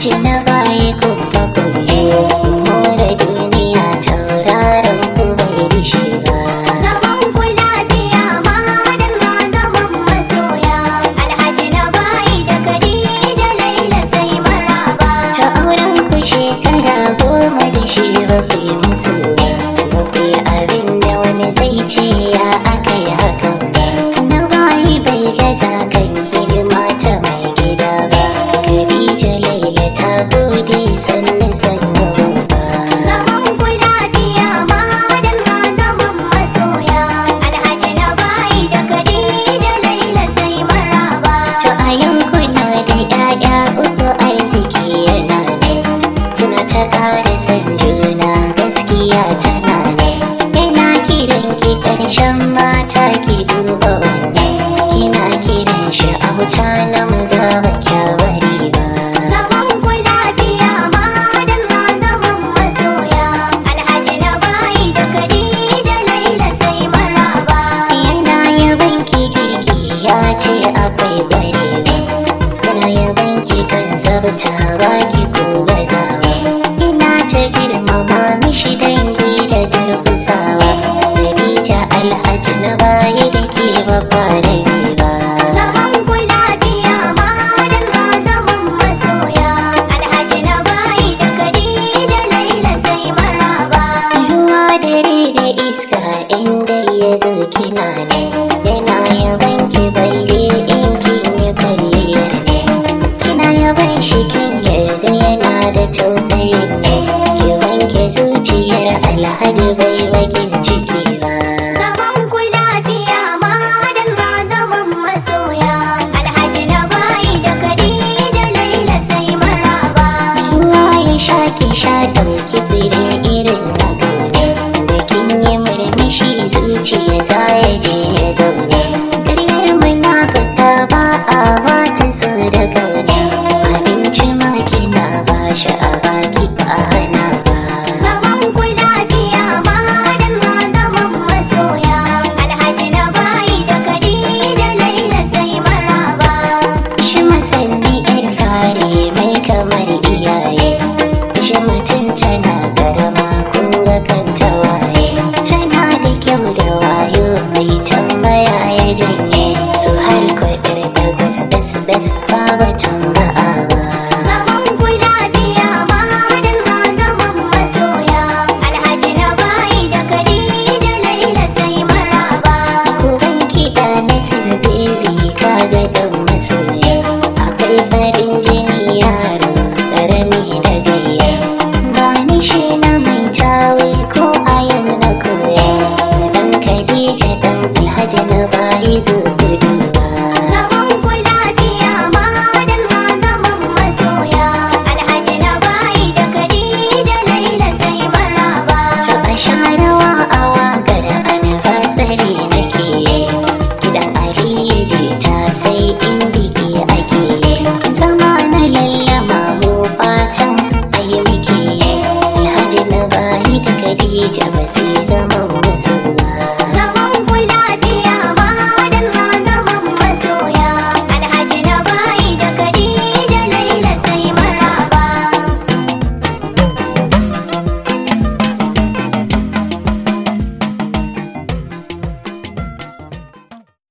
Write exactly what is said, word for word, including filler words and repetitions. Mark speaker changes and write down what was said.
Speaker 1: alhaji na baya kuma kulle more duniya tauraron ku bai dishe ba.
Speaker 2: Zaman ku lafiya madalla zaman masoya alhaji na bayi da Khadija Laila sai maraba.
Speaker 1: Ta auren ku shekara goma da shi ba ku yi musu ba. Ba ku yi abin da wani zai ce ya aka yi hakan ba. Na bayi bai gaza kan hidima ta mai gida ba. Khadija Laila ta gode sannu sannu ba.
Speaker 2: Zaman ku lafiya madalla zaman masoya alhaji na bayi da Khadija Laila sai maraba.
Speaker 1: To a yankuna da 'ya'ya uku arziki yana ne. Kuna ta ƙara san juna gaskiya tana ne. Yana kiran ki ƙarshen mata ki duba wanne. Kina kiran shi auta na maza ba kyawari ba.
Speaker 2: Zaman ku lafiya madalla zaman masoya alhaji na bayi da Khadija Laila sai maraba.
Speaker 1: Yana yaban ki girki ya ce akwai barewa. Yana yaban ki kan zabta baki ko gazawa. Ina ta girmama mishi dangi da durkusawa. Khadija alhaji na baya da ke babba da ba.
Speaker 2: Zaman ku lafiya madalla zaman masoya alhaji na bayi da Khadija Laila sai maraba.
Speaker 1: Ruwa dare da iska inda ya zo kina ne. Yana yaban ki balle in kin yi kwalliyar ne. Kina yaban shi kin yarda yana da tausayin ne. Ki wanke zuciyar alhaji bai bakin ciki ba.
Speaker 2: Zaman ku lafiya madalla zaman masoya alhaji na bayi da Khadija Laila sai maraba.
Speaker 1: Ruwa ya sha ki sha ɗauki fure irin na kaune. Da kin yi murmushi zuciya za ya je ya zaune. Ƙaryar munafuka ba a bata so da kaune. Abinci ma kina ba shi a baki ba a hana ba.
Speaker 2: Zaman ku lafiya madalla zaman masoya alhaji na bayi da Khadija Laila sai maraba.
Speaker 1: Shi masanni yar fare mai kamar iyaye. Shi mutum tana karama kun ga kan tawaye. Tana da kyau da wayo mai tambaya ya janye. Su har kwaɗar da gas gas gas ba batun ba'a ba.
Speaker 2: Zaman ku lafiya madalla zaman masoya alhaji na bayi da Khadija Laila sai maraba.
Speaker 1: Kuban kiɗa na sirbebi kaga ɗan masoya. Akwai farin jini yaro ƙarami da gayya. Ba ni shi na mai tawe ko a yau na koya. Dan Khadija dan alhaji na bayi zo gudu ba.
Speaker 2: Zaman ku lafiya madalla zaman masoya alhaji na bayi da Khadija Laila sai maraba.
Speaker 1: To a sha rawa a waƙar anniversary nake. Gidan Aliyu jita sai in biki ake. Zama na lallama mu fatan ayi muke. Alhaji na bayi da Khadija ba sai zama